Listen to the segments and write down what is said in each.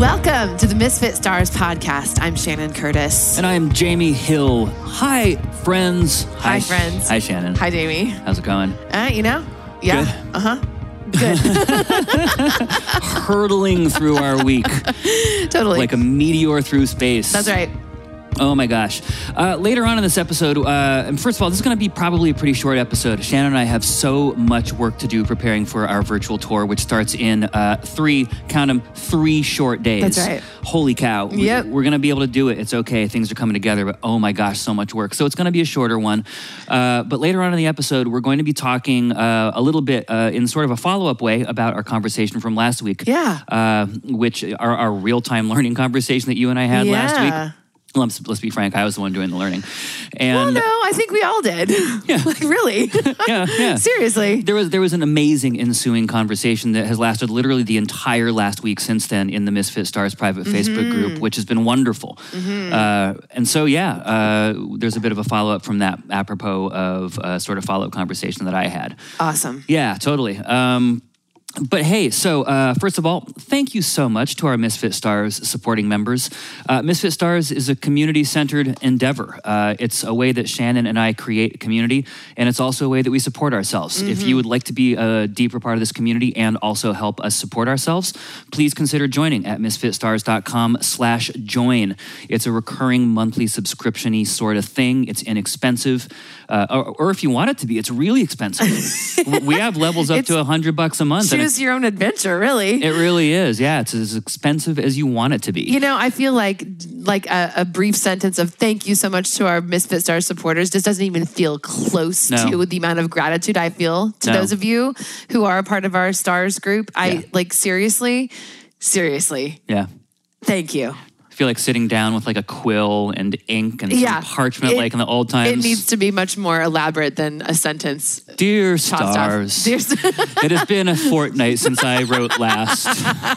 Welcome to the Misfit Stars podcast. I'm Shannon Curtis. And I'm Jamie Hill. Hi, friends. Hi, friends. Hi, Shannon. Hi, Jamie. How's it going? Yeah. Good. Good. Hurtling through our week. Totally. Like a meteor through space. That's right. Oh my gosh. Later on in this episode, and first of all, this is going to be probably a pretty short episode. Shannon and I have so much work to do preparing for our virtual tour, which starts in three short days. That's right. Holy cow. Yep. We're going to be able to do it. It's okay. Things are coming together, but oh my gosh, so much work. So it's going to be a shorter one. But later on in the episode, we're going to be talking a little bit in sort of a follow-up way about our conversation from last week. Yeah. Which our real-time learning conversation that you and I had last week. Well, let's be frank. I was the one doing the learning. And well, no, I think we all did. Yeah. Like, really? Yeah. Seriously. There was an amazing ensuing conversation that has lasted literally the entire last week since then in the Misfit Stars private Facebook group, which has been wonderful. And so, there's a bit of a follow-up from that apropos of sort of follow-up conversation that I had. Awesome. Yeah, totally. But hey, so first of all, thank you so much to our Misfit Stars supporting members. Misfit Stars is a community-centered endeavor. It's a way that Shannon and I create community, and it's also a way that we support ourselves. If you would like to be a deeper part of this community and also help us support ourselves, please consider joining at misfitstars.com/join. It's a recurring monthly subscription-y sort of thing. It's inexpensive. Or if you want it to be, it's really expensive. We have levels up to $100 a month. Choose your own adventure, really. It really is. Yeah, it's as expensive as you want it to be. You know, I feel like a brief sentence of thank you so much to our Misfit Stars supporters just doesn't even feel close to the amount of gratitude I feel to those of you who are a part of our Stars group. Seriously. Yeah. Thank you. I feel like sitting down with like a quill and ink and some parchment like in the old times. It needs to be much more elaborate than a sentence. Dear Stars, it has been a fortnight since I wrote last.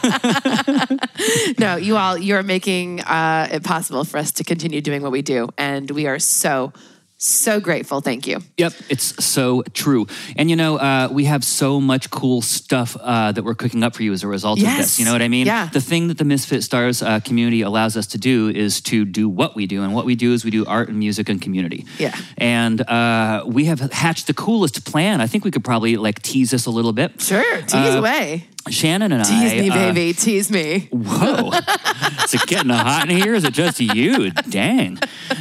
No, you're making it possible for us to continue doing what we do. And we are so grateful. Thank you. Yep, it's so true. And we have so much cool stuff that we're cooking up for you as a result of this. You know what I mean? Yeah. The thing that the Misfit Stars community allows us to do is to do what we do. And what we do is we do art and music and community. Yeah. And we have hatched the coolest plan. I think we could probably tease this a little bit. Sure, tease away. Shannon and Tease me, baby. Tease me. Whoa. Is it getting hot in here? Is it just you? Dang.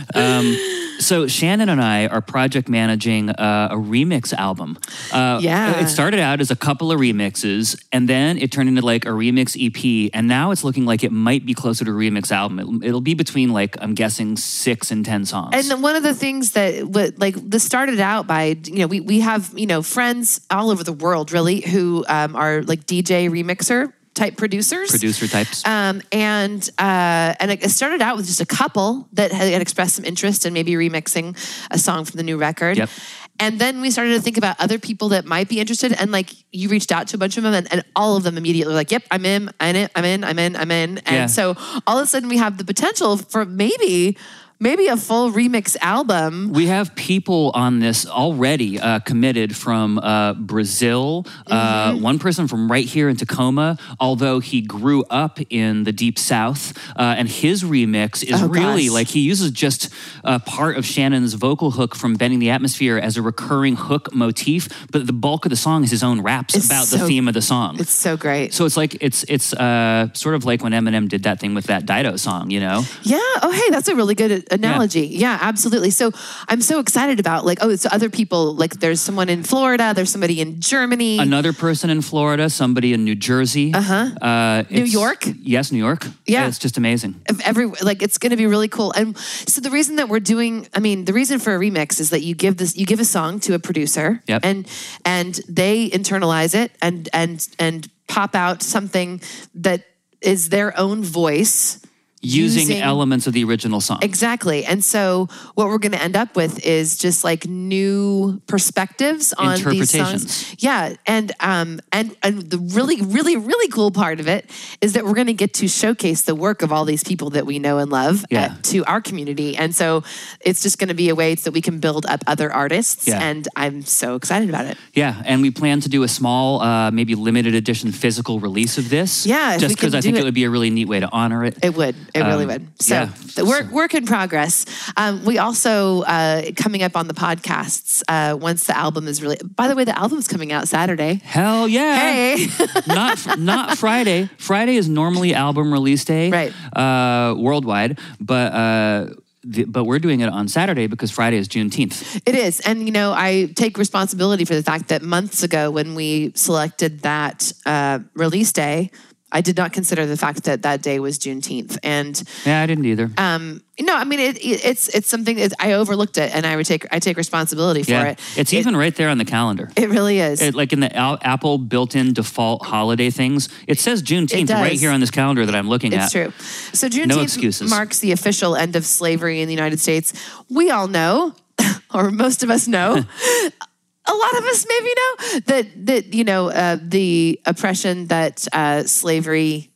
So Shannon and I are project managing a remix album. It started out as a couple of remixes, and then it turned into a remix EP, and now it's looking like it might be closer to a remix album. It'll be between I'm guessing 6 and 10 songs. And one of the things that this started out by, we have, friends all over the world really who are DJ remixer type producers. Producer types. And it started out with just a couple that had expressed some interest in maybe remixing a song from the new record. Yep. And then we started to think about other people that might be interested. And you reached out to a bunch of them and all of them immediately were like, yep, I'm in. And so all of a sudden we have the potential for maybe a full remix album. We have people on this already committed from Brazil. One person from right here in Tacoma, although he grew up in the Deep South. And his remix is he uses just part of Shannon's vocal hook from Bending the Atmosphere as a recurring hook motif. But the bulk of the song is his own raps about the theme of the song. It's so great. So it's sort of like when Eminem did that thing with that Dido song, Yeah. Oh, hey, that's a really good analogy. Yeah, absolutely. So I'm so excited about it's other people. There's someone in Florida, there's somebody in Germany. Another person in Florida, somebody in New Jersey. New York? Yes, New York. Yeah. It's just amazing. It's going to be really cool. And so the reason that the reason for a remix is that you give a song to a producer and they internalize it and pop out something that is their own voice. using elements of the original song. Exactly. And so what we're going to end up with is just like new perspectives on these songs. Yeah. And the really, really, really cool part of it is that we're going to get to showcase the work of all these people that we know and love to our community. And so it's just going to be a way so that we can build up other artists. Yeah. And I'm so excited about it. Yeah. And we plan to do a small, maybe limited edition physical release of this. Yeah. Just because I think it would be a really neat way to honor it. It would. It really would. So work in progress. We also, coming up on the podcasts, once the album is really, by the way, the album's coming out Saturday. Hell yeah. Hey. not Friday. Friday is normally album release day. Right. Worldwide. But we're doing it on Saturday because Friday is Juneteenth. It is. And, I take responsibility for the fact that months ago when we selected that release day, I did not consider the fact that that day was Juneteenth. And yeah, I didn't either. It's something that I overlooked it, and I take responsibility for it. It's even right there on the calendar. It really is. Like in the Apple built-in default holiday things, it says Juneteenth right here on this calendar that I'm looking at. It's true. So Juneteenth marks the official end of slavery in the United States. We all know, or most of us know. A lot of us maybe know that the oppression that slavery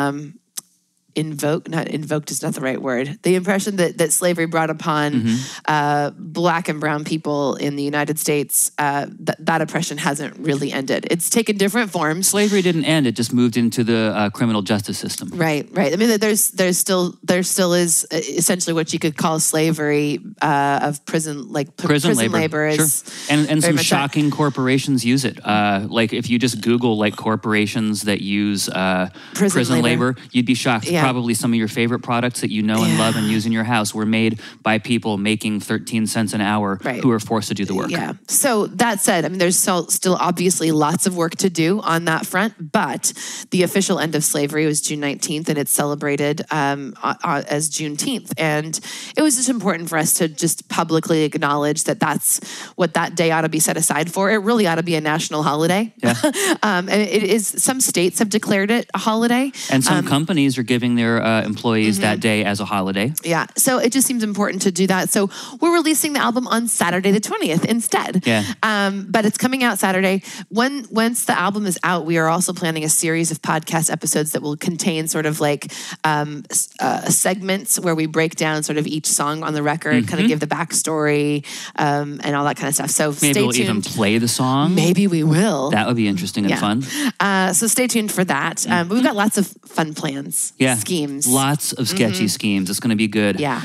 invoked is not the right word. The impression that slavery brought upon Black and brown people in the United States, that oppression hasn't really ended. It's taken different forms. Slavery didn't end; it just moved into the criminal justice system. Right. I mean, there still is essentially what you could call slavery of prison labor is sure. And some shocking corporations use it. Like if you just Google like corporations that use prison labor, you'd be shocked. Yeah. Probably some of your favorite products that you know and love and use in your house were made by people making 13 cents an hour who are forced to do the work. Yeah. So that said, I mean, there's still obviously lots of work to do on that front, but the official end of slavery was June 19th, and it's celebrated as Juneteenth. And it was just important for us to just publicly acknowledge that that's what that day ought to be set aside for. It really ought to be a national holiday. Yeah. And it is. Some states have declared it a holiday, and some companies are giving their employees that day as a holiday. Yeah. So it just seems important to do that. So we're releasing the album on Saturday the 20th instead. Yeah. But it's coming out Saturday. Once the album is out, we are also planning a series of podcast episodes that will contain sort of like segments where we break down sort of each song on the record, kind of give the backstory and all that kind of stuff. So maybe stay we'll tuned. Even play the song. Maybe we will. That would be interesting and fun. So stay tuned for that. But we've got lots of fun plans. Yeah. Schemes. Lots of sketchy schemes. It's going to be good. Yeah.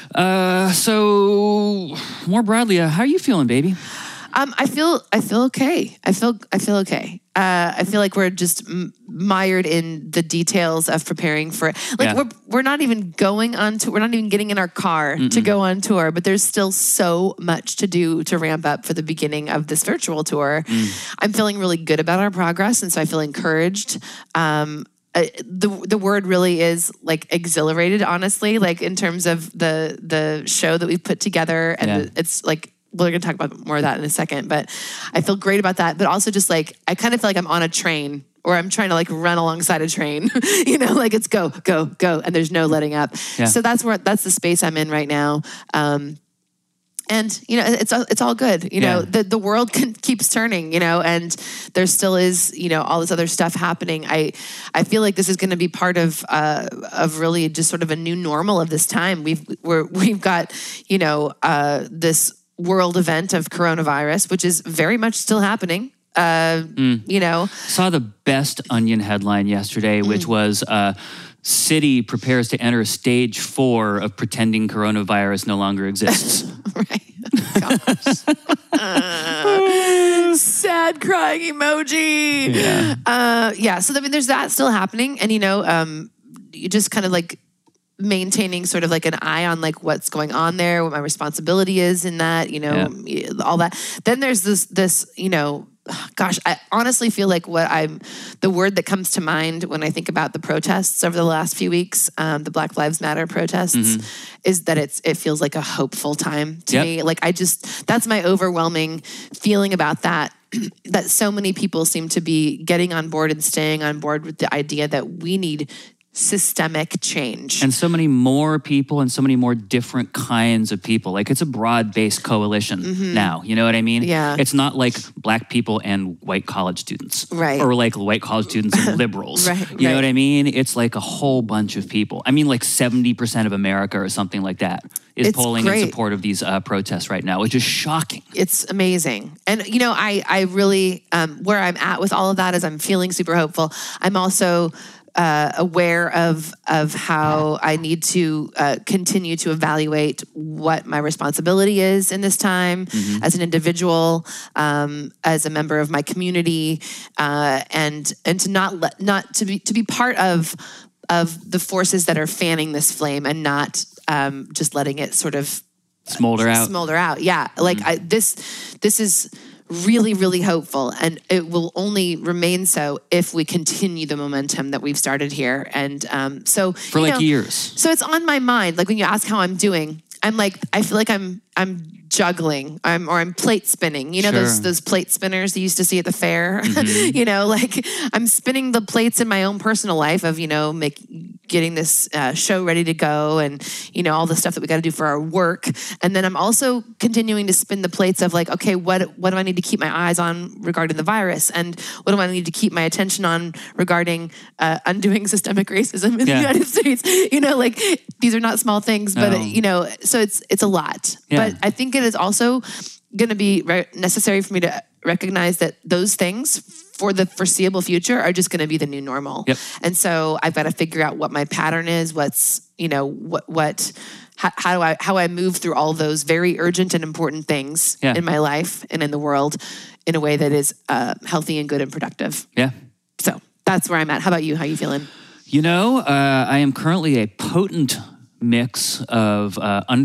So more broadly, how are you feeling, baby? I feel okay. I feel okay. I feel like we're just mired in the details of preparing for it. Like we're not even going on tour. We're not even getting in our car to go on tour, but there's still so much to do to ramp up for the beginning of this virtual tour. I'm feeling really good about our progress, and so I feel encouraged. The word really is like exhilarated, honestly, like in terms of the show that we've put together. And it's like, we're going to talk about more of that in a second, but I feel great about that. But also just like, I kind of feel like I'm on a train, or I'm trying to like run alongside a train, like it's go, go, go. And there's no letting up. Yeah. So that's the space I'm in right now. And, it's all good. The world keeps turning, and there still is, all this other stuff happening. I feel like this is going to be part of really just sort of a new normal of this time. We've got, this world event of coronavirus, which is very much still happening. Saw the best Onion headline yesterday, which was, City prepares to enter stage 4 of pretending coronavirus no longer exists. Right. Gosh. Sad crying emoji. Yeah. So I mean, there's that still happening, and you just kind of like maintaining sort of like an eye on like what's going on there, what my responsibility is in that, all that. Then there's this. Gosh, I honestly feel like the word that comes to mind when I think about the protests over the last few weeks, the Black Lives Matter protests, is that it feels like a hopeful time to me. Like that's my overwhelming feeling about that, that so many people seem to be getting on board and staying on board with the idea that we need systemic change. And so many more people and so many more different kinds of people. Like it's a broad-based coalition now. You know what I mean? Yeah. It's not like black people and white college students. Right. Or like white college students and liberals. You know what I mean? It's like a whole bunch of people. I mean like 70% of America or something like that is polling in support of these protests right now, which is shocking. It's amazing. And, you know, I really, where I'm at with all of that is I'm feeling super hopeful. I'm also aware of how I need to continue to evaluate what my responsibility is in this time as an individual, as a member of my community, and to not to be part of the forces that are fanning this flame and not just letting it sort of smolder out. Yeah, like this is really, really hopeful, and it will only remain so if we continue the momentum that we've started here. And so for like years. So it's on my mind. Like when you ask how I'm doing, I'm like, I feel like I'm juggling, I'm plate spinning. You know, those plate spinners you used to see at the fair. You know, like I'm spinning the plates in my own personal life of, you know, getting this show ready to go, and you know all the stuff that we got to do for our work. And then I'm also continuing to spin the plates of like, okay, what do I need to keep my eyes on regarding the virus, and what do I need to keep my attention on regarding undoing systemic racism in the United States? You know, like these are not small things, but you know, so it's a lot. But I think it is also going to be necessary for me to recognize that those things for the foreseeable future are just going to be the new normal. And so I've got to figure out what my pattern is, what's, you know, how I move through all those very urgent and important things in my life and in the world in a way that is healthy and good and productive. So that's where I'm at. How about you? How are you feeling? You know, I am currently a potent mix of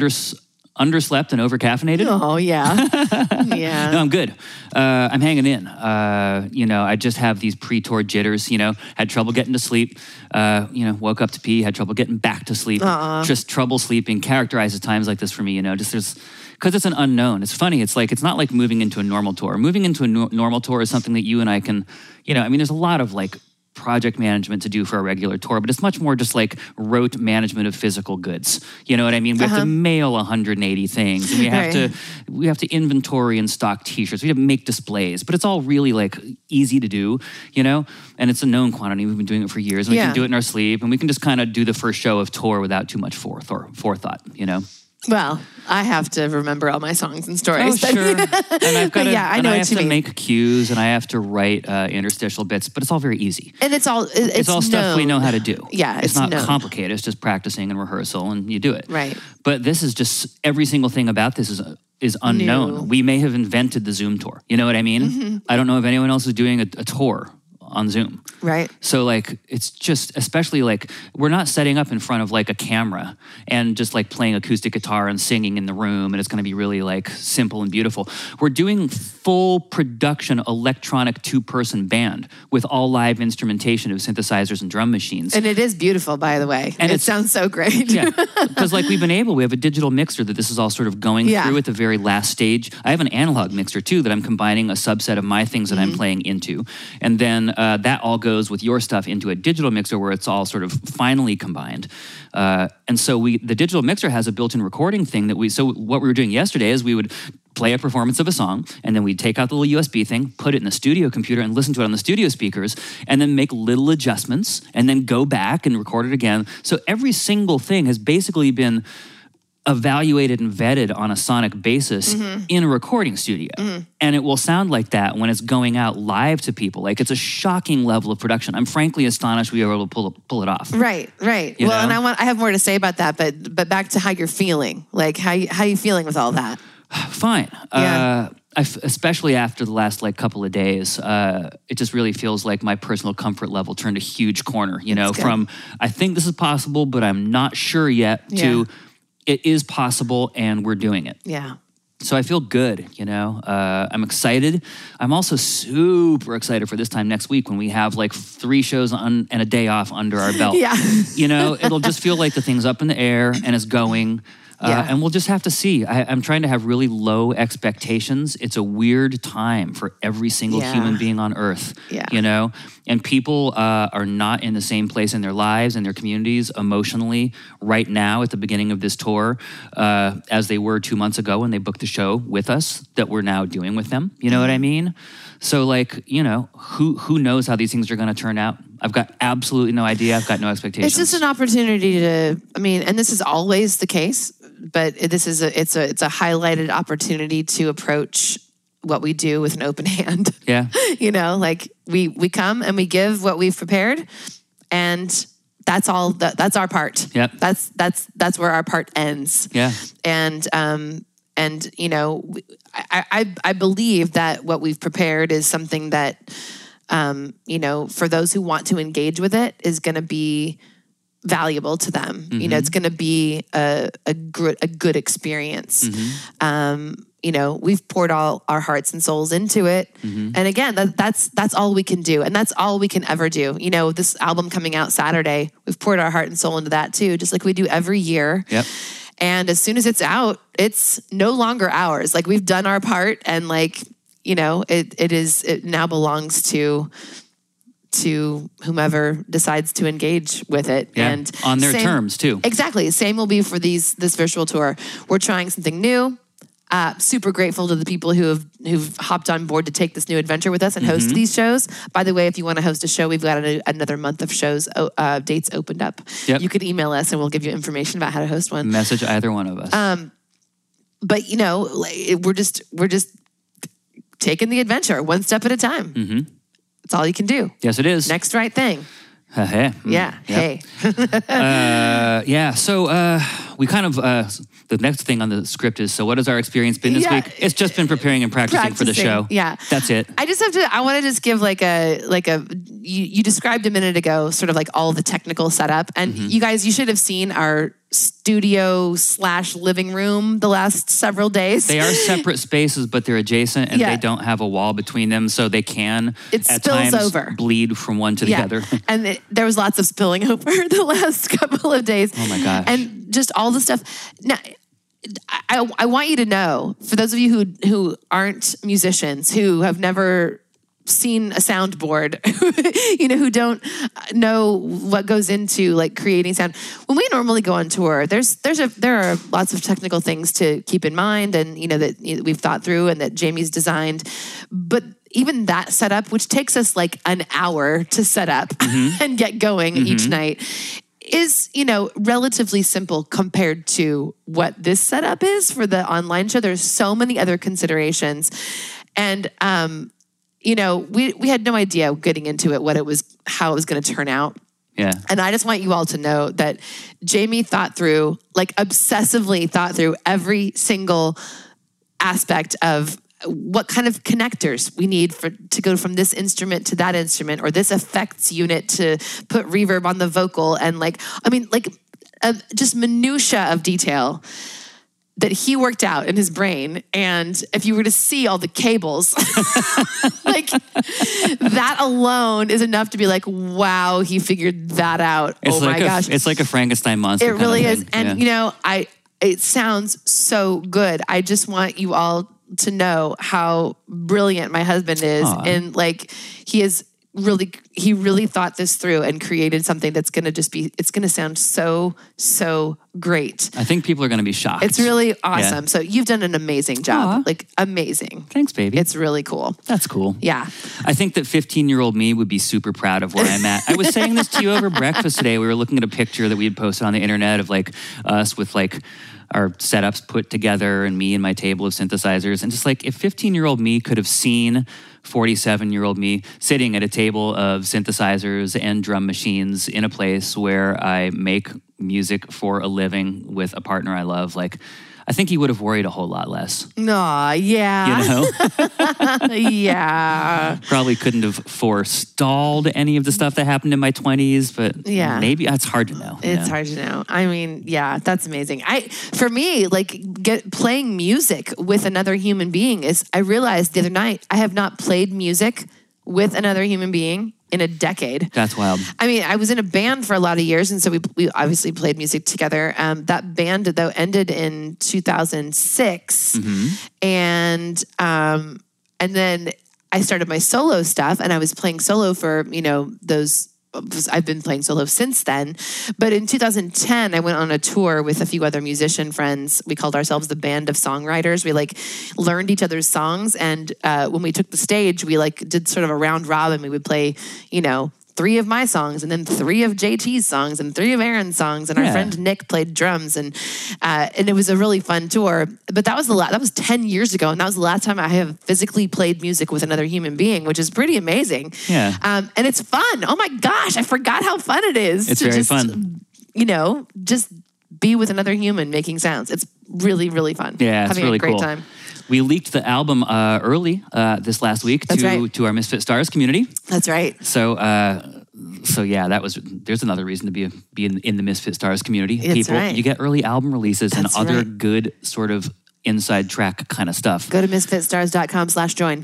underslept and overcaffeinated. Oh, yeah. Yeah. No, I'm good. I'm hanging in. You know, I just have these pre-tour jitters, you know, had trouble getting to sleep, you know, woke up to pee, had trouble getting back to sleep, just trouble sleeping, characterizes times like this for me, you know, just because it's an unknown. It's funny. It's like, it's not like moving into a normal tour. Moving into a normal tour is something that you and I can, you know, I mean, there's a lot of like project management to do for a regular tour, but it's much more just like rote management of physical goods. You know what I mean? We have to mail 180 things, and we have to inventory and stock t-shirts. We have to make displays, but it's all really like easy to do, you know? And it's a known quantity. We've been doing it for years. And we can do it in our sleep, and we can just kind of do the first show of tour without too much forethought, you know? Well, I have to remember all my songs and stories. Oh, sure. And I've got I know I what have you to mean. make cues, and I have to write interstitial bits, but it's all very easy. And it's all stuff we know how to do. Yeah, it's not known. Complicated. It's just practicing and rehearsal, and you do it. Right. But this is just every single thing about this is unknown. New. We may have invented the Zoom tour. You know what I mean? I don't know if anyone else is doing a tour on Zoom. Right. So like, it's just, especially like, we're not setting up in front of like a camera and just like playing acoustic guitar and singing in the room, and it's going to be really like simple and beautiful. We're doing full production electronic 2-person band with all live instrumentation of synthesizers and drum machines. And it is beautiful, by the way. And it sounds so great. Yeah, because like we have a digital mixer that this is all sort of going through at the very last stage. I have an analog mixer too that I'm combining a subset of my things that I'm playing into. And then that all goes with your stuff into a digital mixer where it's all sort of finally combined. And so the digital mixer has a built-in recording thing so what we were doing yesterday is we would play a performance of a song, and then we'd take out the little USB thing, put it in the studio computer and listen to it on the studio speakers, and then make little adjustments, and then go back and record it again. So every single thing has basically been evaluated and vetted on a sonic basis in a recording studio. And it will sound like that when it's going out live to people. Like, it's a shocking level of production. I'm frankly astonished we were able to pull it off. Right. You Well, know? and I have more to say about that, but back to how you're feeling. Like, how you feeling with all that? Fine. Yeah. Especially after the last like couple of days, it just really feels like my personal comfort level turned a huge corner, you know, from I think this is possible, but I'm not sure yet, to it is possible and we're doing it. Yeah. So I feel good, you know. I'm excited. I'm also super excited for this time next week when we have like 3 shows and a day off under our belt. Yeah. You know, it'll just feel like the thing's up in the air and it's going. And we'll just have to see. I'm trying to have really low expectations. It's a weird time for every single human being on Earth, you know? And people are not in the same place in their lives and their communities emotionally right now at the beginning of this tour as they were 2 months ago when they booked the show with us that we're now doing with them. You know what I mean? So like, you know, who knows how these things are going to turn out? I've got absolutely no idea. I've got no expectations. It's just an opportunity to, I mean, and this is always the case, but this is it's a highlighted opportunity to approach what we do with an open hand. Yeah. You know, like we come and we give what we've prepared, and that's all. That's our part. Yep. That's where our part ends. Yeah. And you know, I believe that what we've prepared is something that, you know, for those who want to engage with it, is going to be valuable to them. You know, it's going to be a good experience. You know, we've poured all our hearts and souls into it. And again, that's all we can do. And that's all we can ever do. You know, this album coming out Saturday, we've poured our heart and soul into that too, just like we do every year. Yep. And as soon as it's out, it's no longer ours. Like, we've done our part, and like, you know, it now belongs to whomever decides to engage with it. Yeah. And on their terms too. Exactly. Same will be for this virtual tour. We're trying something new. Super grateful to the people who've hopped on board to take this new adventure with us and host these shows. By the way, if you want to host a show, we've got another month of shows dates opened up. Yep. You could email us and we'll give you information about how to host one. Message either one of us. But you know, we're just taking the adventure one step at a time. That's all you can do. Yes, it is. Next right thing. Yeah. Yep. Hey. Yeah. So we kind of the next thing on the script is, so what has our experience been this week? It's just been preparing and practicing for the show. Yeah. That's it. I want to just give like a you described a minute ago, sort of like all the technical setup, and you guys, you should have seen our studio / living room the last several days. They are separate spaces, but they're adjacent, and they don't have a wall between them, so they can at times over. bleed from one to the other. And there was lots of spilling over the last couple of days. Oh my gosh. And just all the stuff. Now, I want you to know, for those of you who aren't musicians, who have never seen a soundboard, you know, who don't know what goes into like creating sound. When we normally go on tour, there are lots of technical things to keep in mind, and you know that we've thought through and that Jamie's designed. But even that setup, which takes us like an hour to set up and get going each night, is, you know, relatively simple compared to what this setup is for the online show. There's so many other considerations, and you know, we had no idea getting into it how it was going to turn out. Yeah. And I just want you all to know that Jamie obsessively thought through every single aspect of what kind of connectors we need to go from this instrument to that instrument, or this effects unit to put reverb on the vocal, and just minutia of detail that he worked out in his brain. And if you were to see all the cables, like that alone is enough to be like, wow, he figured that out. My gosh. It's like a Frankenstein monster. It really is. Thing. And you know, it sounds so good. I just want you all to know how brilliant my husband is. Aww. And like, he really thought this through and created something that's going to it's going to sound so great. I think people are going to be shocked. It's really awesome. Yeah. So you've done an amazing job. Aww. Like, amazing. Thanks, baby. It's really cool. That's cool. Yeah. I think that 15-year-old me would be super proud of where I'm at. I was saying this to you over breakfast today. We were looking at a picture that we had posted on the internet of like us with like our setups put together and me and my table of synthesizers. And just like, if 15-year-old me could have seen 47-year-old me sitting at a table of synthesizers and drum machines in a place where I make music for a living with a partner I love, like, I think he would have worried a whole lot less. Aw, yeah. You know? Yeah. Probably couldn't have forestalled any of the stuff that happened in my 20s, but maybe it's hard to know. It's hard to know. I mean, yeah, that's amazing. For me, like playing music with another human being I realized the other night, I have not played music with another human being in a decade. That's wild. I mean, I was in a band for a lot of years, and so we obviously played music together. That band, though, ended in 2006, and then I started my solo stuff, and I was playing solo for those. I've been playing solo since then. But in 2010, I went on a tour with a few other musician friends. We called ourselves the Band of Songwriters. We learned each other's songs. And when we took the stage, we did sort of a round robin. We would play, 3 of my songs, and then 3 of JT's songs, and 3 of Aaron's songs, and our friend Nick played drums, and it was a really fun tour. But that was 10 years ago, and that was the last time I have physically played music with another human being, which is pretty amazing. Yeah, and it's fun. Oh my gosh, I forgot how fun it is. It's very fun. Just be with another human making sounds. It's really, really fun. Yeah, it's having really a great cool. time. We leaked the album early this last week to our Misfit Stars community. That's right. So yeah, there's another reason to be in the Misfit Stars community. That's People, right. you get early album releases and other right. good sort of inside track kind of stuff. Go to misfitstars.com/join.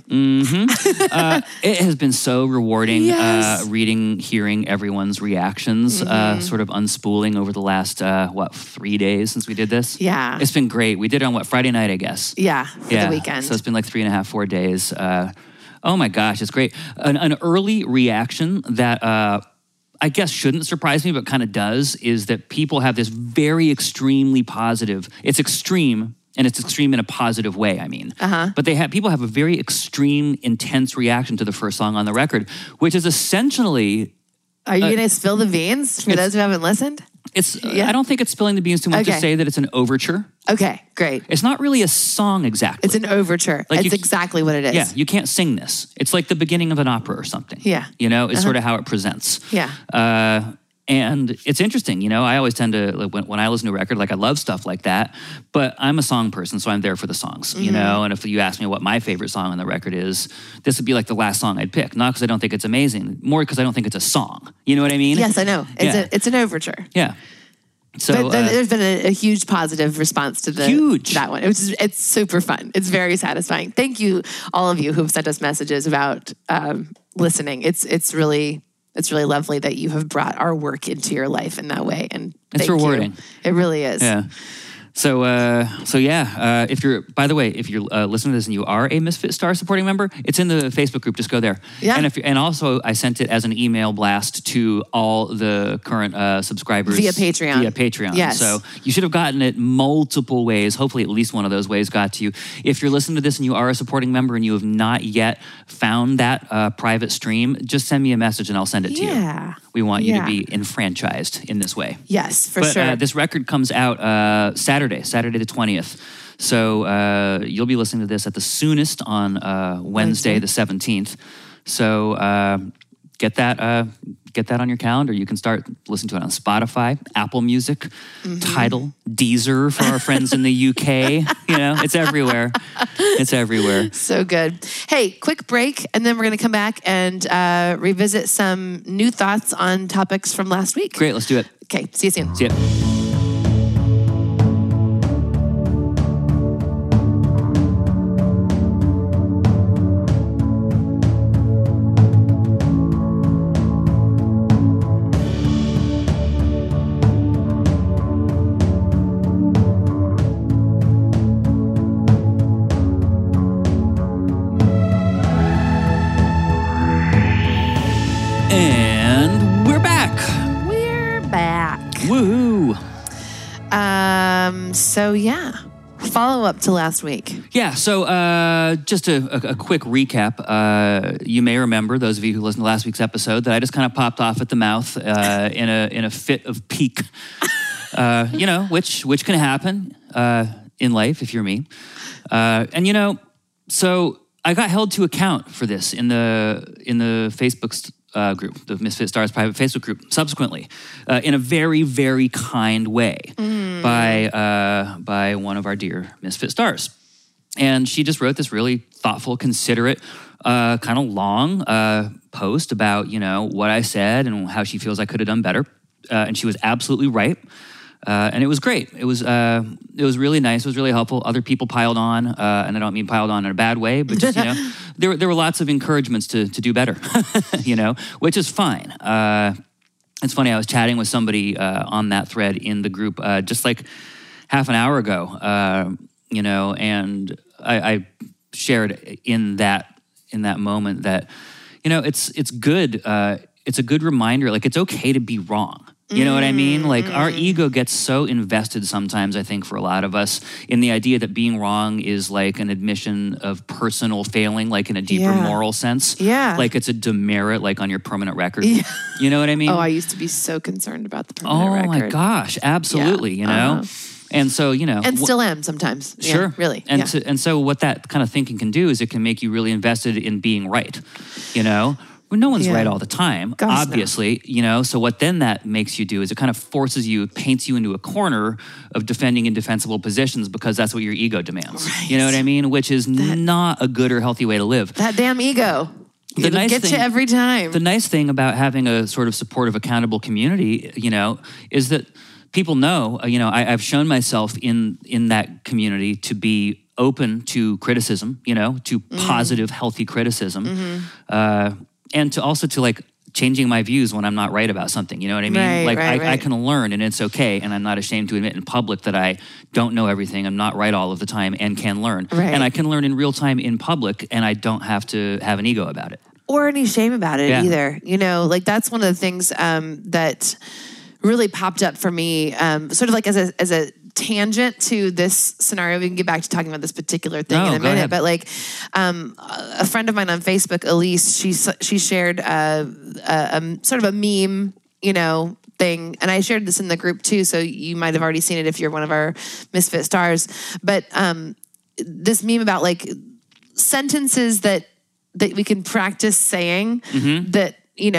It has been so rewarding Yes. hearing everyone's reactions, sort of unspooling over the last 3 days since we did this. Yeah. It's been great. We did it on Friday night, I guess. Yeah, for the weekend. So it's been 3.5, 4 days. Oh my gosh, it's great. An early reaction that I guess shouldn't surprise me, but kind of does, is that people have this very extremely positive. It's extreme, and it's extreme in a positive way, I mean. But people have a very extreme, intense reaction to the first song on the record, which is essentially... Are you going to spill the beans for those who haven't listened? I don't think it's spilling the beans too much to say that it's an overture. Okay, great. It's not really a song exactly. It's an overture. It's exactly what it is. Yeah, you can't sing this. It's like the beginning of an opera or something. Yeah. It's sort of how it presents. Yeah. And it's interesting, I always tend to, when I listen to a record, I love stuff like that, but I'm a song person, so I'm there for the songs, and if you ask me what my favorite song on the record is, this would be the last song I'd pick, not because I don't think it's amazing, more because I don't think it's a song. You know what I mean? Yes, I know. It's an overture. Yeah. So but there's been a huge positive response to that one. It's super fun. It's very satisfying. Thank you, all of you who have sent us messages about listening. It's really lovely that you have brought our work into your life in that way, and it's rewarding. It really is. Yeah. So if you're listening to this and you are a Misfit Star supporting member, it's in the Facebook group. Just go there. Yeah. And also I sent it as an email blast to all the current subscribers via Patreon. Yes. So you should have gotten it multiple ways. Hopefully, at least one of those ways got to you. If you're listening to this and you are a supporting member and you have not yet found that private stream, just send me a message and I'll send it to you. We want you to be enfranchised in this way. Yes, for sure. This record comes out Saturday the 20th. So you'll be listening to this at the soonest on Wednesday the 17th. So get that on your calendar. You can start listening to it on Spotify, Apple Music, Tidal, Deezer for our friends in the UK. It's everywhere. It's everywhere. So good. Hey, quick break, and then we're going to come back and revisit some new thoughts on topics from last week. Great, let's do it. Okay, see you soon. See ya. And we're back. Woohoo. So yeah, follow up to last week. Yeah, so just a quick recap. You may remember, those of you who listened to last week's episode, that I just kind of popped off at the mouth in a fit of pique. Which can happen in life if you're me. So I got held to account for this in the Facebook group, the Misfit Stars private Facebook group, subsequently, in a very, very kind way by one of our dear Misfit Stars. And she just wrote this really thoughtful, considerate, kind of long post about, what I said and how she feels I could have done better. And she was absolutely right. And it was great. It was really nice. It was really helpful. Other people piled on, and I don't mean piled on in a bad way, but just, there were lots of encouragements to do better, which is fine. It's funny, I was chatting with somebody on that thread in the group just like half an hour ago, and I shared in that moment that, it's good. It's a good reminder, like it's okay to be wrong. You know what I mean? Like our ego gets so invested sometimes, I think, for a lot of us in the idea that being wrong is like an admission of personal failing, like in a deeper moral sense. Yeah. Like it's a demerit, like on your permanent record. Yeah. You know what I mean? Oh, I used to be so concerned about the permanent record. Oh my gosh, absolutely, And so, And still am sometimes. Sure. Yeah, really. And so what that kind of thinking can do is it can make you really invested in being right, Well, no one's right all the time, obviously, So what then that makes you do is it kind of paints you into a corner of defending indefensible positions because that's what your ego demands. Right. You know what I mean? Which is not a good or healthy way to live. That damn ego. It'll get you every time. The nice thing about having a sort of supportive, accountable community, is that people know, I've shown myself in that community to be open to criticism, to positive, healthy criticism. And to also to like changing my views when I'm not right about something. You know what I mean? Right, I can learn and it's okay. And I'm not ashamed to admit in public that I don't know everything. I'm not right all of the time and can learn. Right. And I can learn in real time in public and I don't have to have an ego about it. Or any shame about it either. That's one of the things that really popped up for me, sort of like as a tangent to this scenario. We can get back to talking about this particular thing in a minute. Ahead. But like a friend of mine on Facebook, Elise, she shared sort of a meme, thing. And I shared this in the group too, so you might have already seen it if you're one of our Misfit stars. But this meme about like sentences that we can practice saying that,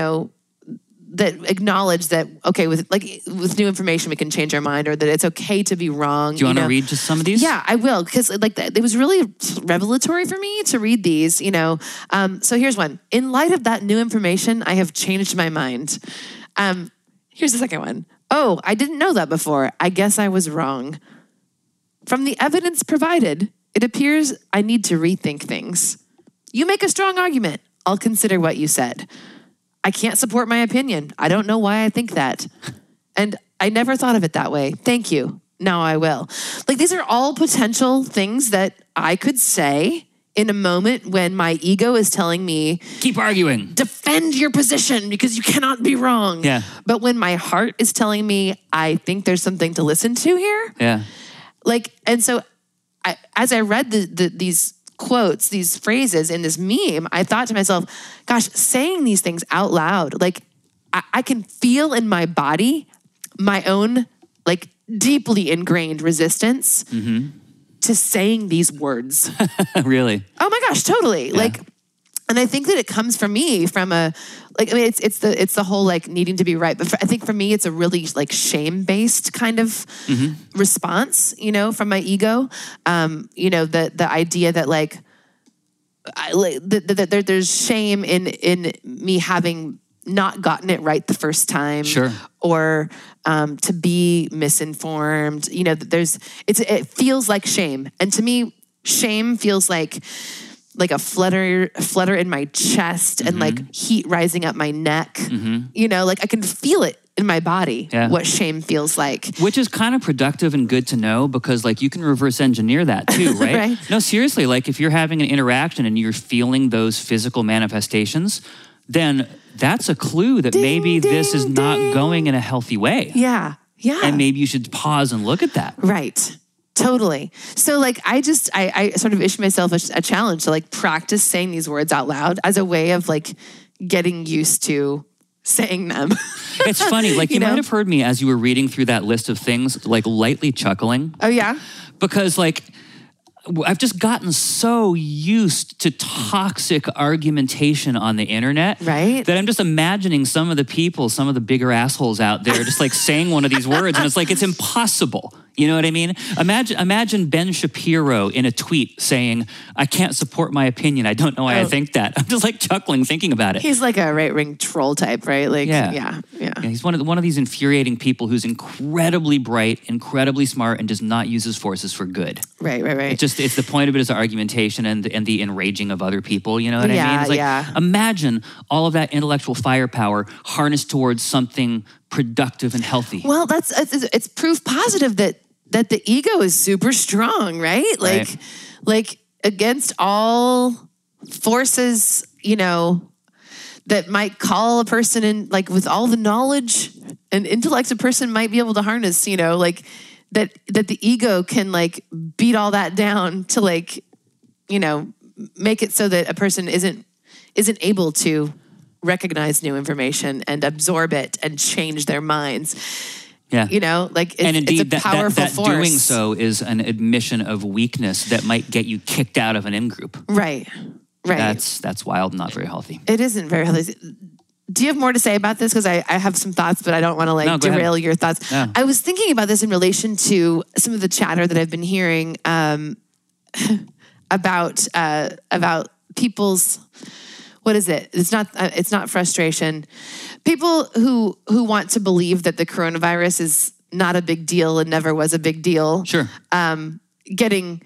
that acknowledge that, okay, with new information, we can change our mind, or that it's okay to be wrong. Do you want to read just some of these? Yeah, I will, because it was really revelatory for me to read these, So here's one. In light of that new information, I have changed my mind. Here's the second one. Oh, I didn't know that before. I guess I was wrong. From the evidence provided, it appears I need to rethink things. You make a strong argument. I'll consider what you said. I can't support my opinion. I don't know why I think that. And I never thought of it that way. Thank you. Now I will. Like, these are all potential things that I could say in a moment when my ego is telling me, keep arguing. Defend your position because you cannot be wrong. Yeah. But when my heart is telling me, I think there's something to listen to here. Yeah. And so as I read these quotes, these phrases in this meme, I thought to myself, gosh, saying these things out loud, like I can feel in my body my own like deeply ingrained resistance to saying these words. Really? Oh my gosh, totally. Yeah. And I think that it comes from me from it's the whole like needing to be right. But I think for me, it's a really like shame-based kind of response, from my ego. The idea that like, there's shame in me having not gotten it right the first time. Sure. Or to be misinformed. It feels like shame. And to me, shame feels like a flutter in my chest and like heat rising up my neck. Like I can feel it in my body, what shame feels like. Which is kind of productive and good to know because like you can reverse engineer that too, right? Right. No, seriously, like if you're having an interaction and you're feeling those physical manifestations, then that's a clue that maybe this is not going in a healthy way. Yeah. Yeah. And maybe you should pause and look at that. Right. Totally. So like, I sort of issued myself a challenge to like practice saying these words out loud as a way of like getting used to saying them. It's funny. Like you might have heard me as you were reading through that list of things, like lightly chuckling. Oh yeah. Because like, I've just gotten so used to toxic argumentation on the internet, right? That I'm just imagining some of the bigger assholes out there just like saying one of these words. And it's like, it's impossible. You know what I mean? Imagine Ben Shapiro in a tweet saying, "I can't support my opinion. I don't know why I think that." I'm just like chuckling thinking about it. He's like a right-wing troll type, right? Like, yeah. He's one of these infuriating people who's incredibly bright, incredibly smart, and does not use his forces for good. Right. It's the point of it is argumentation and the enraging of other people. You know what I mean? It's like, imagine all of that intellectual firepower harnessed towards something productive and healthy. Well, it's proof positive that the ego is super strong, right? Like against all forces, that might call a person in, like with all the knowledge and intellect a person might be able to harness, like that the ego can like beat all that down to like, make it so that a person isn't able to recognize new information and absorb it and change their minds. Yeah. And indeed, it's a powerful force. Doing so is an admission of weakness that might get you kicked out of an in-group. Right. That's wild and not very healthy. It isn't very healthy. Do you have more to say about this? Because I have some thoughts, but I don't want to derail your thoughts. No. I was thinking about this in relation to some of the chatter that I've been hearing about people's, what is it? It's not frustration. People who want to believe that the coronavirus is not a big deal and never was a big deal. Sure. Getting,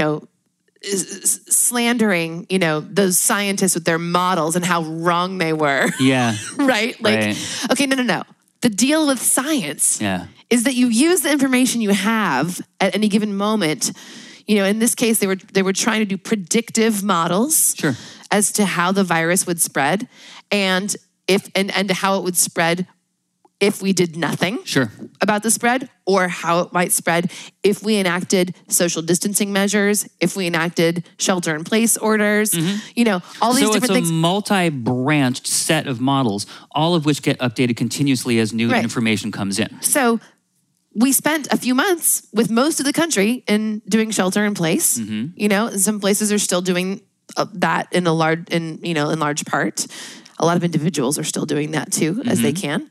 slandering, those scientists with their models and how wrong they were. Yeah. Right? Okay, no. The deal with science is that you use the information you have at any given moment. In this case, they were trying to do predictive models. Sure. As to how the virus would spread and how it would spread if we did nothing about the spread, or how it might spread if we enacted social distancing measures, if we enacted shelter-in-place orders, all these different things. So it's a multi-branched set of models, all of which get updated continuously as new information comes in. So we spent a few months with most of the country in doing shelter-in-place. Mm-hmm. Some places are still doing that in large part. A lot of individuals are still doing that too, as they can.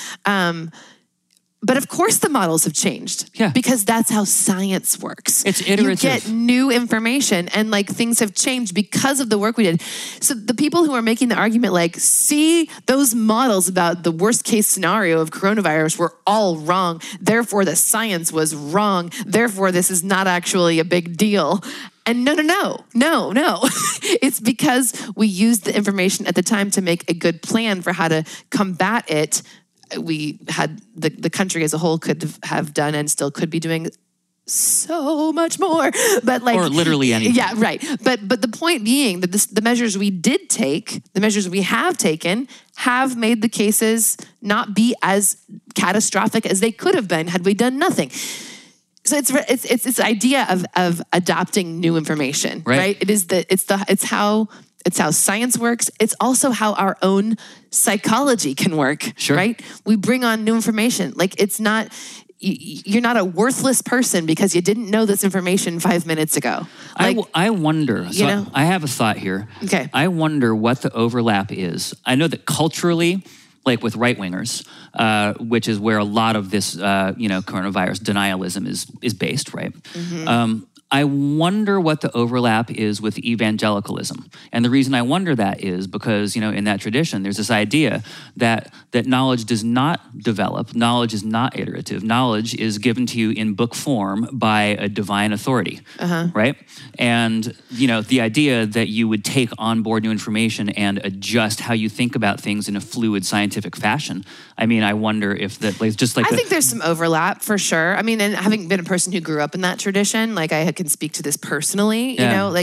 But of course the models have changed. Yeah. Because that's how science works. It's iterative. You get new information and things have changed because of the work we did. So the people who are making the argument see those models about the worst case scenario of coronavirus were all wrong. Therefore the science was wrong. Therefore this is not actually a big deal. And no. It's because we used the information at the time to make a good plan for how to combat it. We had the country as a whole could have done and still could be doing so much more, but or literally anything. Yeah, right. But the point being that the measures we did take, the measures we have taken, have made the cases not be as catastrophic as they could have been had we done nothing. So it's this idea of adopting new information, right? It's how science works. It's also how our own psychology can work, right? We bring on new information. It's not, you're not a worthless person because you didn't know this information 5 minutes ago. I wonder, I have a thought here. Okay. I wonder what the overlap is. I know that culturally, with right-wingers, which is where a lot of this, coronavirus denialism is based, right? Mm-hmm. I wonder what the overlap is with evangelicalism. And the reason I wonder that is because, in that tradition, there's this idea that knowledge does not develop, knowledge is not iterative, knowledge is given to you in book form by a divine authority, right? And, the idea that you would take on board new information and adjust how you think about things in a fluid scientific fashion. I wonder if that, I think there's some overlap for sure. And having been a person who grew up in that tradition, I can speak to this personally,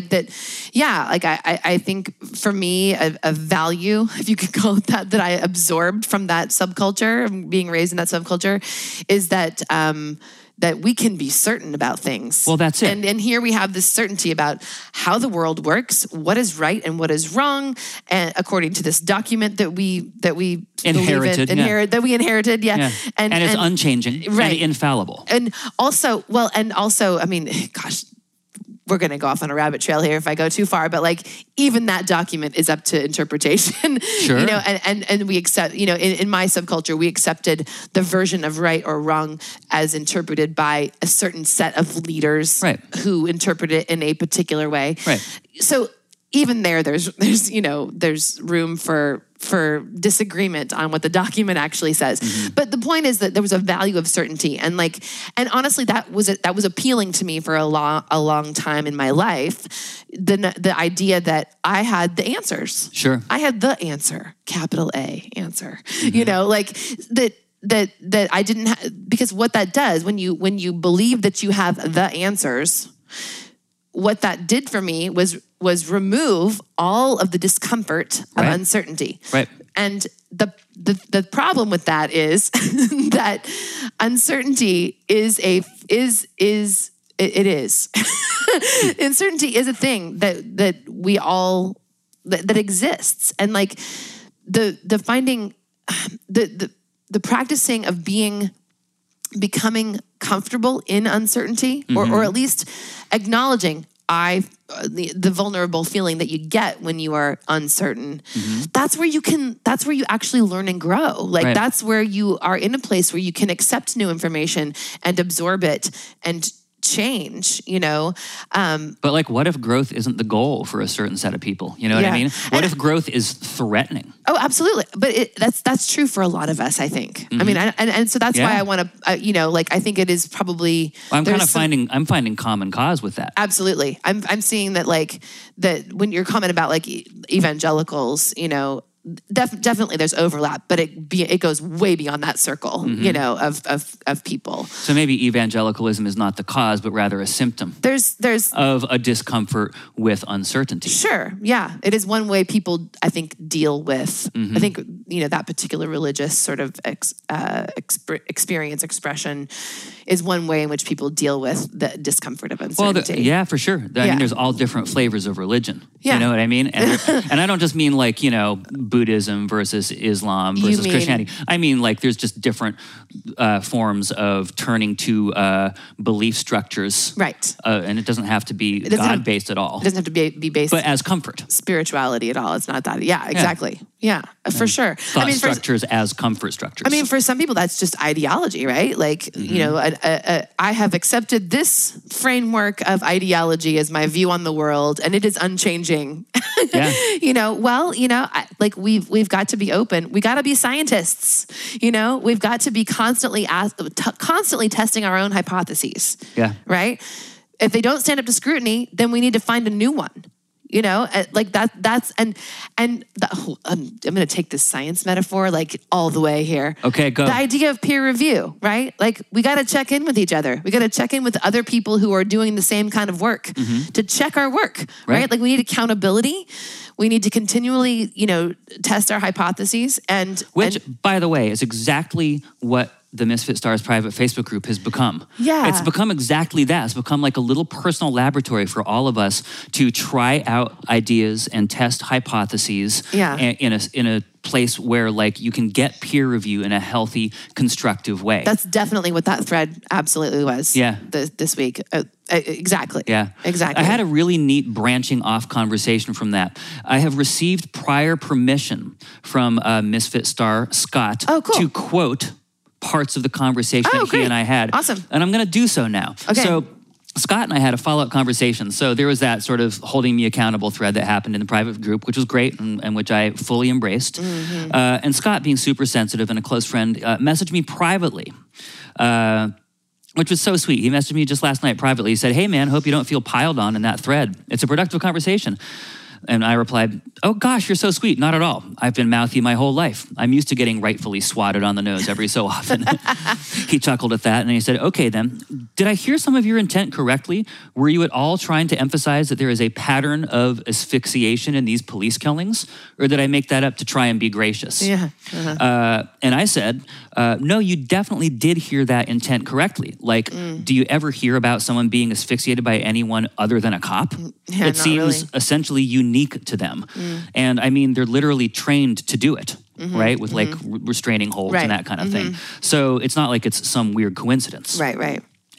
I think for me, a value, if you could call it that I absorbed from that subculture, being raised in that subculture, is that that we can be certain about things. Well, that's it. And here we have this certainty about how the world works, what is right and what is wrong, and according to this document that we inherited, yeah. And it's unchanging, right, and infallible. And also, we're going to go off on a rabbit trail here if I go too far, but like even that document is up to interpretation, Sure. And we accept, in my subculture, we accepted the version of right or wrong as interpreted by a certain set of leaders who interpret it in a particular way. Right. So even there's room for disagreement on what the document actually says. Mm-hmm. But the point is that there was a value of certainty. And honestly, that was appealing to me for a long time in my life. The idea that I had the answers. Sure. I had the answer, capital A answer, that I didn't because what that does when you believe that you have the answers, what that did for me was remove all of the discomfort of uncertainty. Right. And the problem with that is that uncertainty uncertainty is a thing that we all that exists. And like the finding the practicing of becoming comfortable in uncertainty, or at least acknowledging the vulnerable feeling that you get when you are uncertain. Mm-hmm. That's where you actually learn and grow. Like that's where you are in a place where you can accept new information and absorb it and change, But like, what if growth isn't the goal for a certain set of people? You know what I mean? What if growth is threatening? Oh, absolutely. But that's true for a lot of us, I think. Mm-hmm. I mean, and so that's why I want to, I think it is probably. Well, I'm finding common cause with that. Absolutely. I'm seeing that that when you're commenting about like evangelicals, definitely there's overlap, but it goes way beyond that circle, of people. So maybe evangelicalism is not the cause, but rather a symptom. There's of a discomfort with uncertainty. Sure, yeah, it is one way people, I think, deal with. I think that particular religious sort of expression is one way in which people deal with the discomfort of uncertainty. Well, for sure. I mean, there's all different flavors of religion. Yeah. You know what I mean? And I don't just mean like Buddhism versus Islam versus Christianity. I mean, like, there's just different forms of turning to belief structures. Right. And it doesn't have to be God-based at all. It doesn't have to be based... But as comfort. Spirituality at all. It's not that. Yeah, exactly. Yeah, for sure. Thought structures as comfort structures. I mean, for some people, that's just ideology, right? Like, I have accepted this framework of ideology as my view on the world, and it is unchanging. Yeah. We've got to be open. We got to be scientists. We've got to be constantly testing our own hypotheses. Yeah. Right. If they don't stand up to scrutiny, then we need to find a new one. Like that's I'm going to take this science metaphor like all the way here. Okay, go. The idea of peer review, right? Like we got to check in with each other. We got to check in with other people who are doing the same kind of work to check our work, right? Like we need accountability. We need to continually, test our hypotheses which, by the way, is exactly what the Misfit Stars private Facebook group has become. Yeah. It's become exactly that. It's become like a little personal laboratory for all of us to try out ideas and test hypotheses in a place where like you can get peer review in a healthy, constructive way. That's definitely what that thread absolutely was. Yeah. This week. Exactly. Yeah. Exactly. I had a really neat branching off conversation from that. I have received prior permission from Misfit Star Scott to quote parts of the conversation that he and I had. Awesome. And I'm going to do so now. Okay. So Scott and I had a follow-up conversation. So there was that sort of holding me accountable thread that happened in the private group, which was great and which I fully embraced. Mm-hmm. And Scott, being super sensitive and a close friend, messaged me privately, which was so sweet. He messaged me just last night privately. He said, "Hey man, hope you don't feel piled on in that thread. It's a productive conversation." And I replied, "Oh gosh, you're so sweet. Not at all. I've been mouthy my whole life. I'm used to getting rightfully swatted on the nose every so often." He chuckled at that and he said, "Okay then, did I hear some of your intent correctly? Were you at all trying to emphasize that there is a pattern of asphyxiation in these police killings? Or did I make that up to try and be gracious?" Yeah. Uh-huh. And I said, "No, you definitely did hear that intent correctly. Like, do you ever hear about someone being asphyxiated by anyone other than a cop? Yeah, it seems really. essentially unique to them. And I mean, they're literally trained to do it, right? With like restraining holds and that kind of thing. So it's not like it's some weird coincidence." Right.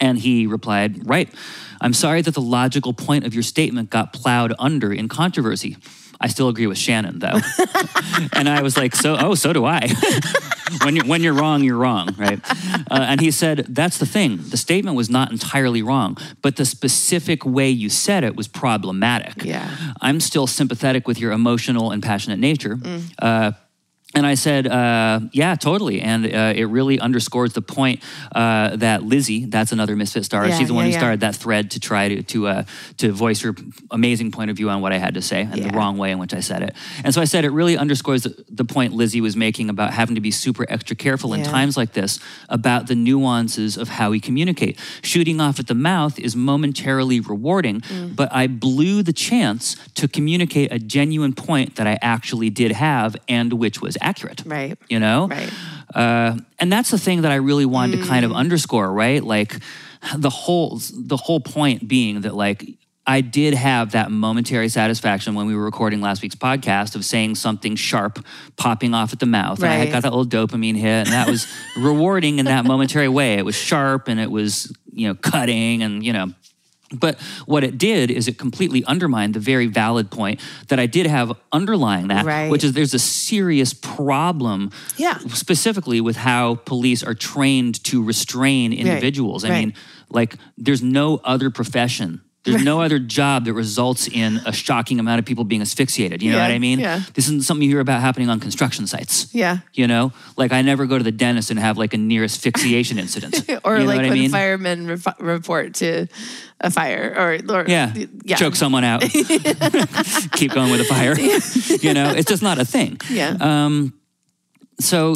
And he replied, right. I'm sorry that the logical point of your statement got plowed under in controversy. I still agree with Shannon, though. And I was like, so do I. When you're wrong, you're wrong, right? And he said, that's the thing. The statement was not entirely wrong, but the specific way you said it was problematic. Yeah. I'm still sympathetic with your emotional and passionate nature. And I said, yeah, totally. And it really underscores the point that Lizzie, that's another Misfit star, she's the one who started that thread to try to voice her amazing point of view on what I had to say and the wrong way in which I said it. And so I said, it really underscores the point Lizzie was making about having to be super extra careful in times like this about the nuances of how we communicate. Shooting off at the mouth is momentarily rewarding, but I blew the chance to communicate a genuine point that I actually did have and which was accurate. Right. You know? Right. And that's the thing that I really wanted to kind of underscore, right? Like the whole point being that like I did have that momentary satisfaction when we were recording last week's podcast of saying something sharp popping off at the mouth. Right. And I got that little dopamine hit and that was rewarding in that momentary way. It was sharp and it was, cutting and, But what it did is it completely undermined the very valid point that I did have underlying that, which is there's a serious problem specifically with how police are trained to restrain individuals. I mean, like there's no other profession. There's no other job that results in a shocking amount of people being asphyxiated. You know what I mean? Yeah. This isn't something you hear about happening on construction sites. Yeah. Like I never go to the dentist and have like a near asphyxiation incident. Or like when firemen report to a fire or choke someone out. Keep going with the fire. It's just not a thing. Yeah. So,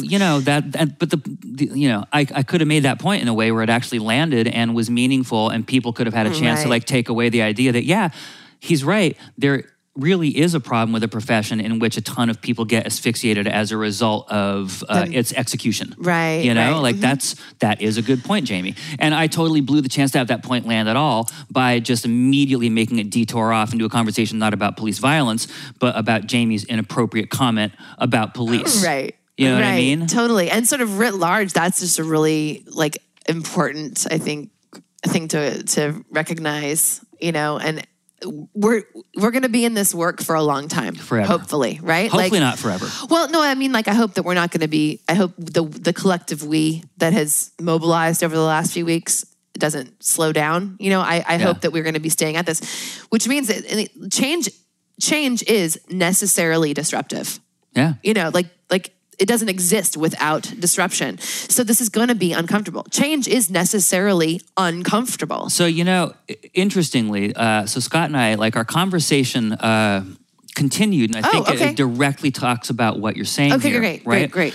I could have made that point in a way where it actually landed and was meaningful and people could have had a chance to like take away the idea that, he's right. There really is a problem with a profession in which a ton of people get asphyxiated as a result of its execution. Right. That is a good point, Jamie. And I totally blew the chance to have that point land at all by just immediately making it detour off into a conversation not about police violence, but about Jamie's inappropriate comment about police. Right. You know what I mean? Totally. And sort of writ large, that's just a really like important, I think, thing to recognize, and we're going to be in this work for a long time. Forever. Hopefully, right? Hopefully not forever. Well, no, I mean, like, I hope that we're not going to be, I hope the collective we that has mobilized over the last few weeks doesn't slow down. I hope that we're going to be staying at this, which means that change is necessarily disruptive. Yeah. Like it doesn't exist without disruption. So this is going to be uncomfortable. Change is necessarily uncomfortable. So, interestingly, so Scott and I, like our conversation continued, and I think it directly talks about what you're saying here. Great.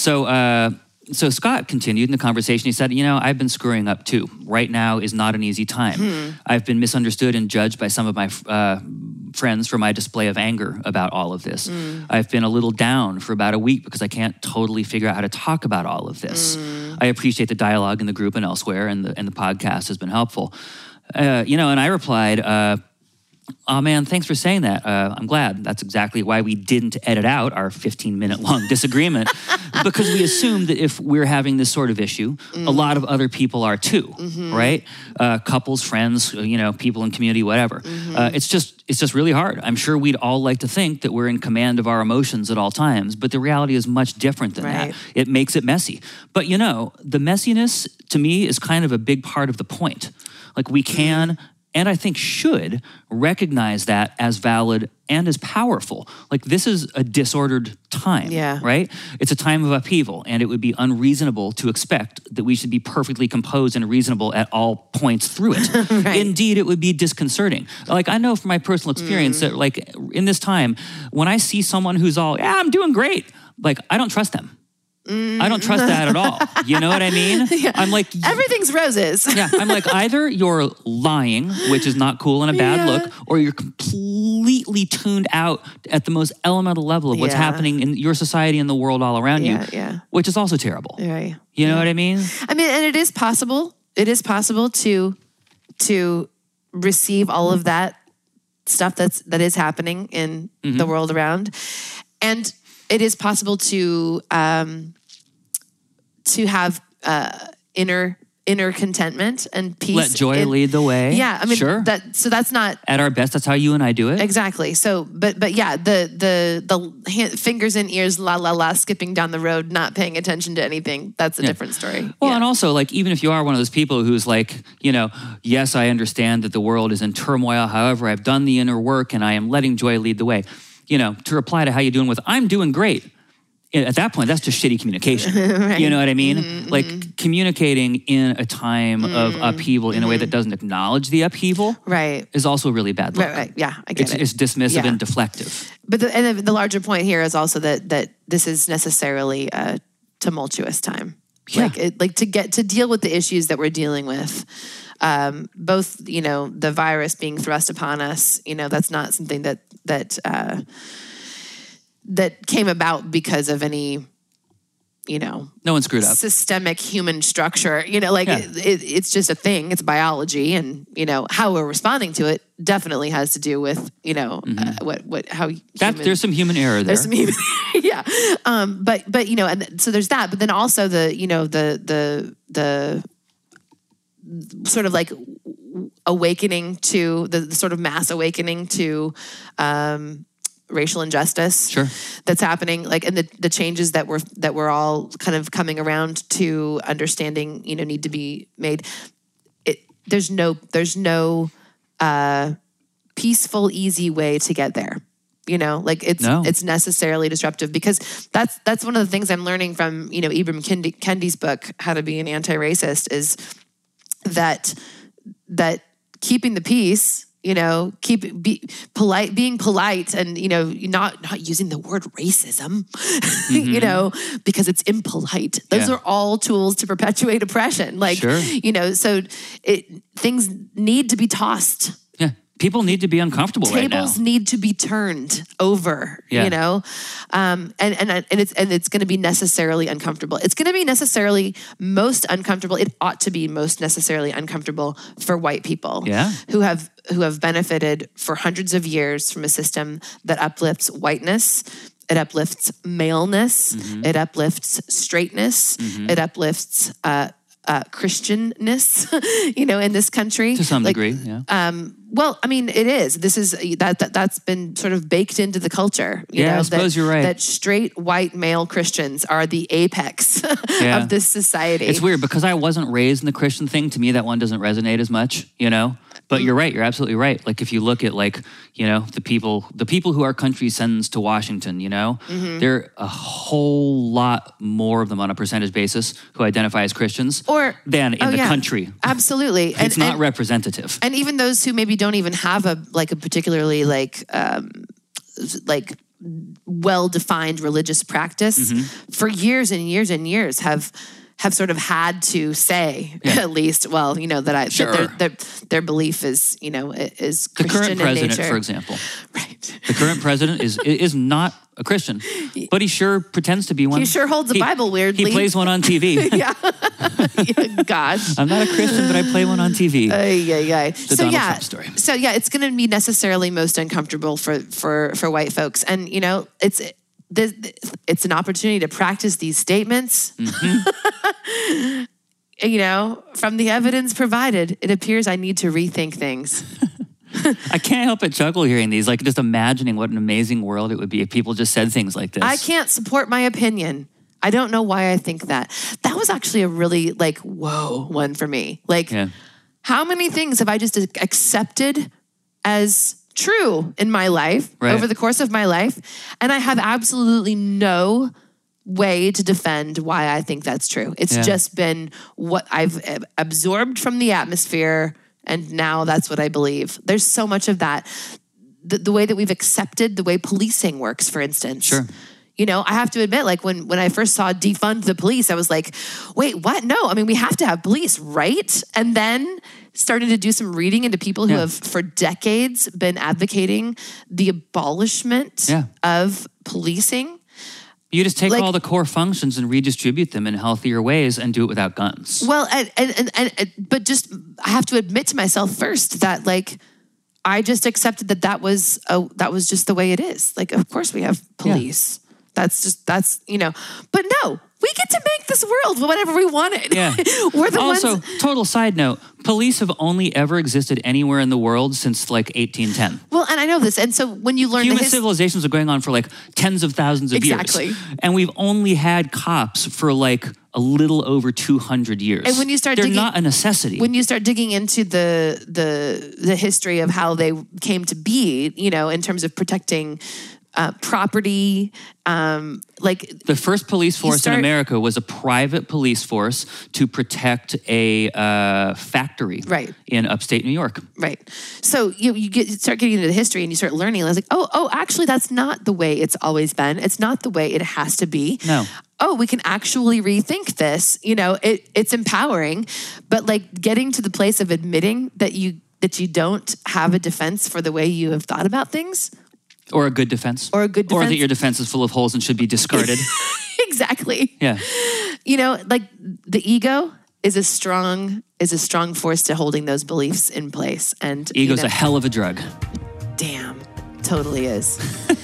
So Scott continued in the conversation. He said, I've been screwing up too. Right now is not an easy time. I've been misunderstood and judged by some of my friends for my display of anger about all of this. I've been a little down for about a week because I can't totally figure out how to talk about all of this. I appreciate the dialogue in the group and elsewhere, and the podcast has been helpful. And I replied, oh man, thanks for saying that. I'm glad. That's exactly why we didn't edit out our 15-minute long disagreement, because we assumed that if we're having this sort of issue, a lot of other people are too, right? Couples, friends, people in community, whatever. It's just really hard. I'm sure we'd all like to think that we're in command of our emotions at all times, but the reality is much different than that. It makes it messy. But the messiness to me is kind of a big part of the point. Like we can and I think should recognize that as valid and as powerful. Like this is a disordered time, right? It's a time of upheaval, and it would be unreasonable to expect that we should be perfectly composed and reasonable at all points through it. Indeed, it would be disconcerting. Like I know from my personal experience that like in this time, when I see someone who's all, I'm doing great, like I don't trust them. I don't trust that at all. You know what I mean? I'm like... Everything's roses. I'm like, either you're lying, which is not cool and a bad look, or you're completely tuned out at the most elemental level of what's happening in your society and the world all around you, which is also terrible. Right. You know what I mean? I mean, and it is possible to receive all of that stuff that is happening in the world around. And it is possible to have inner inner contentment and peace. Let joy lead the way. Yeah, I mean, sure. So that's not at our best. That's how you and I do it. Exactly. So, but yeah, the fingers in ears, la la la, skipping down the road, not paying attention to anything. That's a different story. Well, and also like even if you are one of those people who's like, yes, I understand that the world is in turmoil. However, I've done the inner work and I am letting joy lead the way. To reply to how you doing with I'm doing great. At that point, that's just shitty communication. Right. You know what I mean? Mm-hmm. Like communicating in a time of upheaval in a way that doesn't acknowledge the upheaval is also really bad luck. Right. Yeah, I get it. It's dismissive and deflective. But the larger point here is also that this is necessarily a tumultuous time. Yeah. To deal with the issues that we're dealing with. Both, the virus being thrust upon us, that's not something that came about because of any, no one screwed up. Systemic human structure. It's just a thing. It's biology, and how we're responding to it definitely has to do with there's some human error there. There's some human, yeah. But and so there's that. But then also the sort of like awakening to the sort of mass awakening to racial injustice that's happening, like, and the changes that we're all kind of coming around to understanding, need to be made. There's no peaceful, easy way to get there. It's necessarily disruptive, because that's one of the things I'm learning from, Ibram Kendi's book, How to Be an Anti-Racist, is that keeping the peace, being polite, and not using the word racism, because it's impolite. Those are all tools to perpetuate oppression. So things need to be tossed. Yeah. People need to be uncomfortable right now. Tables need to be turned over, and it's going to be necessarily uncomfortable. It's going to be necessarily most uncomfortable. It ought to be most necessarily uncomfortable for white people who have benefited for hundreds of years from a system that uplifts whiteness. It uplifts maleness. Mm-hmm. It uplifts straightness. Mm-hmm. It uplifts Christianness, in this country. To some degree, yeah. Well, I mean, it is. This is that's been sort of baked into the culture. I suppose you're right. That straight white male Christians are the apex of this society. It's weird because I wasn't raised in the Christian thing. To me, that one doesn't resonate as much, But you're right. You're absolutely right. Like if you look at the people who our country sends to Washington, there are a whole lot more of them on a percentage basis who identify as Christians than in the country. Absolutely. It's not representative. And even those who maybe don't even have a particularly well-defined religious practice for years and years and years have sort of had to say at least, that their belief is, is Christian the current president, in nature. For example. Right. The current president is not a Christian, but he sure pretends to be one. He sure holds a Bible weirdly. He plays one on TV. Yeah. Gosh. I'm not a Christian, but I play one on TV. The Donald Trump story. So it's going to be necessarily most uncomfortable for white folks, and it's an opportunity to practice these statements. Mm-hmm. From the evidence provided, it appears I need to rethink things. I can't help but chuckle hearing these, just imagining what an amazing world it would be if people just said things like this. I can't support my opinion. I don't know why I think that. That was actually a really whoa one for me. How many things have I just accepted as true in my life over the course of my life, and I have absolutely no way to defend why I think that's true. It's just been what I've absorbed from the atmosphere, and now that's what I believe. There's so much of that. The way that we've accepted the way policing works, for instance. Sure. I have to admit, when I first saw defund the police, I was like, wait, what? No, I mean, we have to have police, right? And then started to do some reading into people who have for decades been advocating the abolishment of policing. You just take all the core functions and redistribute them in healthier ways and do it without guns. Well, but just I have to admit to myself first that I just accepted that was just the way it is. Of course we have police. Yeah. That's but no, we get to make this world whatever we want it. Yeah. We're the also, ones. total side note, police have only ever existed anywhere in the world since like 1810. Well, and I know this. And so when you learn Human civilizations are going on for like tens of thousands of Exactly. years. And we've only had cops for like a little over 200 years. And when you start They're digging, not a necessity. when you start digging into the history of how they came to be, you know, in terms of protecting property, like the first police force in America was a private police force to protect a factory in upstate New York. Right. So you start getting into the history and you start learning. And I was like, oh, actually, that's not the way it's always been. It's not the way it has to be. No. Oh, we can actually rethink this. You know, it's empowering, but like getting to the place of admitting that you don't have a defense for the way you have thought about things. Or a good defense. Or that your defense is full of holes and should be discarded. Exactly. Yeah. You know, like the ego is a strong force to holding those beliefs in place. And ego's a hell of a drug. Damn, totally is.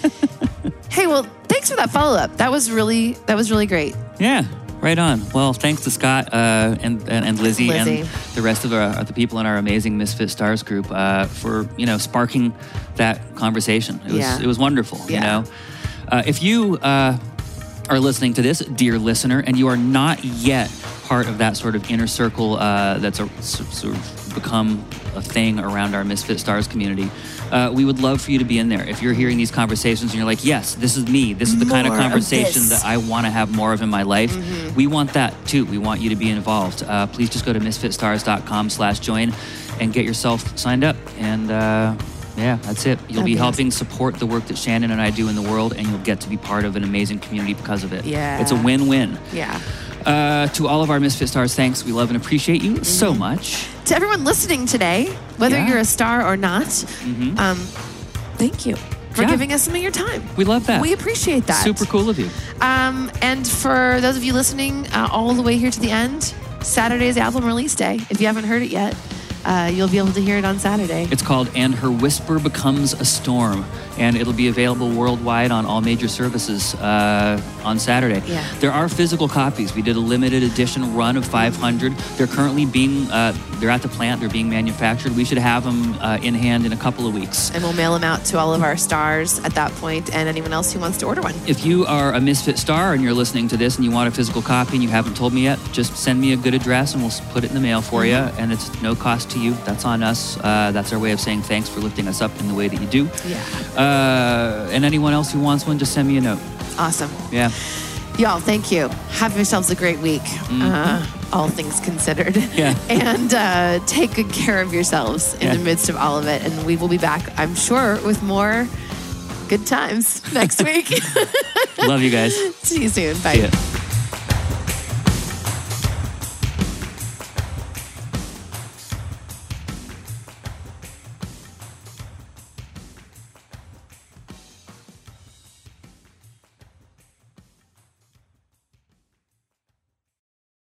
Hey, well, thanks for that follow-up. That was really great. Yeah. Right on. Well, thanks to Scott and Lizzie and the rest of the people in our amazing Misfit Stars group for sparking that conversation. It was wonderful. Yeah. You know, if you are listening to this, dear listener, and you are not yet part of that sort of inner circle that's sort of become a thing around our Misfit Stars community, we would love for you to be in there. If you're hearing these conversations and you're like, yes, this is me. This is the kind of conversation that I want to have more of in my life. Mm-hmm. We want that too. We want you to be involved. Please just go to misfitstars.com/join and get yourself signed up. And yeah, that's it. You'll be helping support the work that Shannon and I do in the world, and you'll get to be part of an amazing community because of it. Yeah. It's a win-win. Yeah. To all of our Misfit Stars, thanks. We love and appreciate you so much. To everyone listening today, whether you're a star or not, thank you for giving us some of your time. We love that. We appreciate that. Super cool of you. And for those of you listening all the way here to the end, Saturday's album release day. If you haven't heard it yet, you'll be able to hear it on Saturday. It's called And Her Whisper Becomes a Storm, and it'll be available worldwide on all major services on Saturday. Yeah. There are physical copies. We did a limited edition run of 500. They're currently they're at the plant. They're being manufactured. We should have them in hand in a couple of weeks. And we'll mail them out to all of our stars at that point and anyone else who wants to order one. If you are a Misfit Star and you're listening to this and you want a physical copy and you haven't told me yet, just send me a good address and we'll put it in the mail for you. And it's no cost to you. That's on us. That's our way of saying thanks for lifting us up in the way that you do. Yeah. And anyone else who wants one, just send me a note. Awesome. Yeah. Y'all, thank you. Have yourselves a great week. All things considered. Yeah. And take good care of yourselves in the midst of all of it. And we will be back, I'm sure, with more good times next week. Love you guys. See you soon. Bye. See ya.